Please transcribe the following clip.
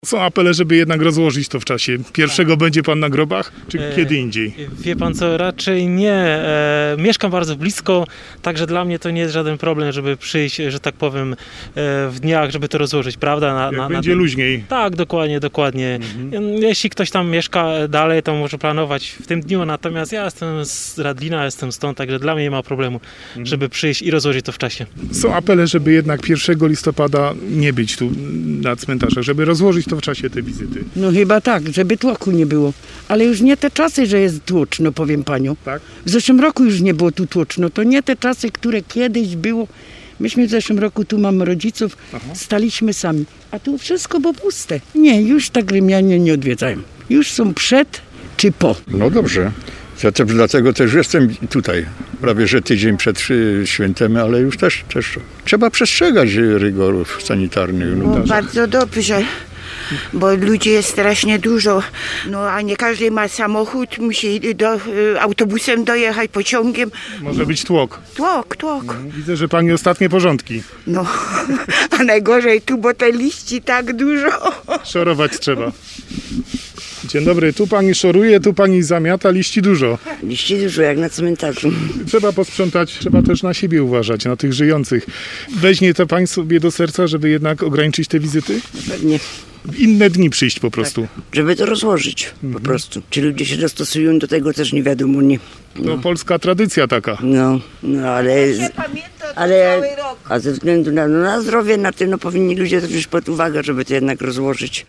Są apele, żeby jednak rozłożyć to w czasie. Pierwszego będzie pan na grobach, czy kiedy indziej? Wie pan co, raczej nie. Mieszkam bardzo blisko, także dla mnie to nie jest żaden problem, żeby przyjść, że tak powiem, w dniach, żeby to rozłożyć, prawda? Będzie luźniej. Tak, dokładnie. Jeśli ktoś tam mieszka dalej, to może planować w tym dniu, natomiast ja jestem z Radlina, jestem stąd, także dla mnie nie ma problemu, żeby przyjść i rozłożyć to w czasie. Są apele, żeby jednak 1 listopada nie być tu na cmentarzach, żeby rozłożyć to w czasie tej wizyty. No chyba tak, żeby tłoku nie było. Ale już nie te czasy, że jest tłoczno, powiem panią. Tak? W zeszłym roku już nie było tu tłoczno. To nie te czasy, które kiedyś było. Myśmy w zeszłym roku, tu mamy rodziców, staliśmy sami. A tu wszystko było puste. Nie, już tak Rzymianie nie odwiedzają. Już są przed czy po. No dobrze. Dlatego też jestem tutaj. Prawie że tydzień przed świętem, ale już też trzeba przestrzegać rygorów sanitarnych. No, bardzo dobrze, bo ludzi jest strasznie dużo, no a nie każdy ma samochód, musi autobusem dojechać, pociągiem. Może być tłok. Tłok. Widzę, że pani ostatnie porządki. No, a najgorzej tu, bo te liści tak dużo. Szorować trzeba. Dzień dobry, tu pani szoruje, tu pani zamiata, liści dużo. Liści dużo, jak na cmentarzu. Trzeba posprzątać, trzeba też na siebie uważać, na tych żyjących. Weźmie to pani sobie do serca, żeby jednak ograniczyć te wizyty? Pewnie. W inne dni przyjść po prostu. Żeby to rozłożyć po prostu. Czy ludzie się dostosują do tego, też nie wiadomo, nie. To polska tradycja taka. No ale a ze względu na zdrowie, na tym powinni ludzie to wziąć pod uwagę, żeby to jednak rozłożyć.